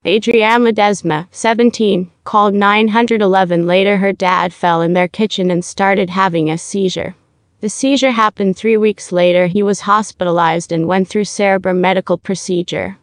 Adrienne Ledesma, 17, called 911. Later, her dad fell in their kitchen and started having a seizure. The seizure happened 3 weeks later. He was hospitalized and went through cerebral medical procedure.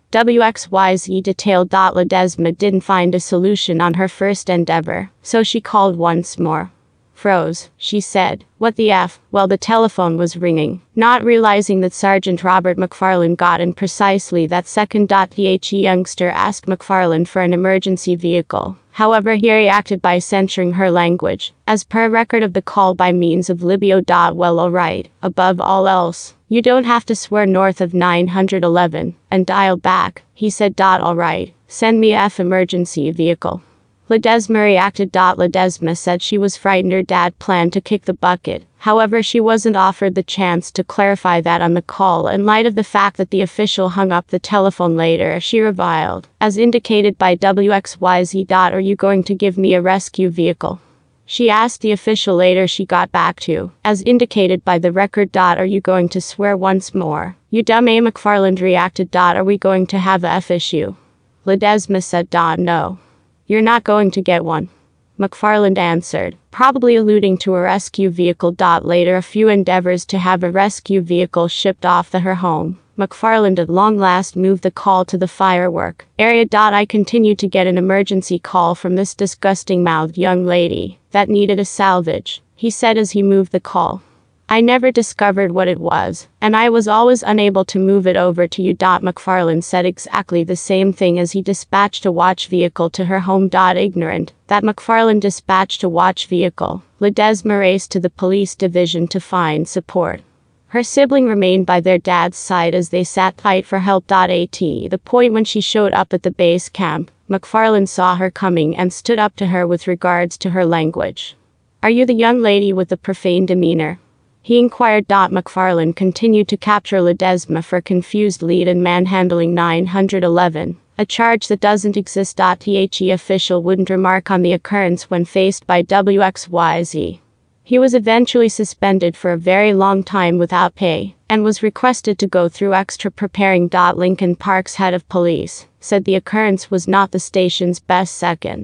WXYZ detailed. Ledesma didn't find a solution on her first endeavor, so she called once more. Froze, she said. What the F? Well, the telephone was ringing. Not realizing that Sergeant Robert McFarland got in precisely that second. The youngster asked McFarland for an emergency vehicle. However, he reacted by censoring her language, as per record of the call by means of Libyo. Well, alright, above all else, you don't have to swear north of 911, and dial back, he said. Alright, send me a emergency vehicle. Ledesma reacted. Ledesma said she was frightened. Her dad planned to kick the bucket. However, she wasn't offered the chance to clarify that on the call. In light of the fact that the official hung up the telephone later, she reviled, as indicated by WXYZ. Are you going to give me a rescue vehicle? She asked the official later. She got back to, as indicated by the record. Are you going to swear once more? You dumb A. McFarland reacted. Are we going to have a F issue? Ledesma said. No. You're not going to get one. McFarland answered, probably alluding to a rescue vehicle. Later, a few endeavors to have a rescue vehicle shipped off to her home. McFarland at long last moved the call to the firework area. I continued to get an emergency call from this disgusting-mouthed young lady that needed a salvage, he said as he moved the call. I never discovered what it was, and I was always unable to move it over to you. McFarland said exactly the same thing as he dispatched a watch vehicle to her home. Ignorant that McFarland dispatched a watch vehicle, Ledesma raced to the police division to find support. Her sibling remained by their dad's side as they sat tight for help. At the point when she showed up at the base camp, McFarland saw her coming and stood up to her with regards to her language. Are you the young lady with the profane demeanor? He inquired. McFarland continued to capture Ledesma for confused lead and manhandling 911, a charge that doesn't exist. The official wouldn't remark on the occurrence when faced by WXYZ. He was eventually suspended for a very long time without pay, and was requested to go through extra preparing. Lincoln Park's head of police said the occurrence was not the station's best second.